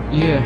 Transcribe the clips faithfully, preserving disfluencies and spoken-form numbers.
Yeah.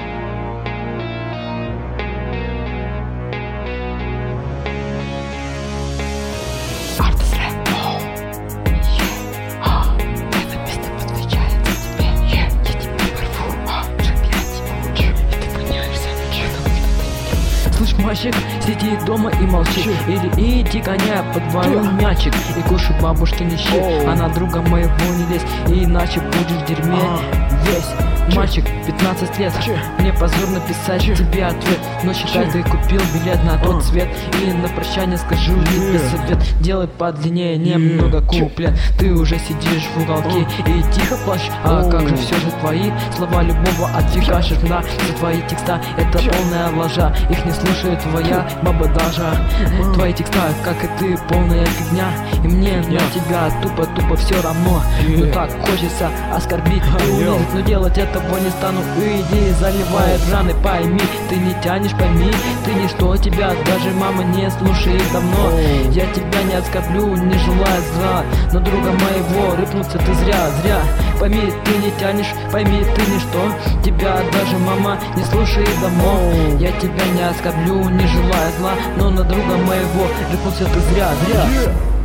Слышь, мальчик, сиди дома и молчи. Че? Или иди гоняй под двором мячик и кушай бабушкины щи. А на друга моего не лезь, иначе будешь в дерьме а. весь. Мальчик, пятнадцать лет, Че? Мне позорно писать Че? тебе ответ. Но считай, ты купил билет на тот а. свет. И на прощание скажу тебе yeah. совет. Делай подлиннее, немного yeah. куплет. Ты уже сидишь в уголке а. и тихо плачешь. А oh. как же все же твои слова любого отфигашишь на за твои текста. Это Че? полная лажа, их не слушает твоя баба даже. а. Твои текста, как и ты, полная фигня. И мне yeah. на тебя тупо-тупо все равно. yeah. Ну так хочется оскорбить и унизить, но делать этого не стану. Иди, заливает раны, пойми, ты не тянешь, пойми, ты ничто, тебя даже мама не слушает давно. Я тебя не оскорблю, не желая зла, но друга моего рыпнуться ты зря, зря. Пойми, ты не тянешь, пойми, ты ничто, тебя даже мама не слушает давно. Я тебя не оскорблю, не желая зла, но на друга моего рыпнуться ты зря, зря.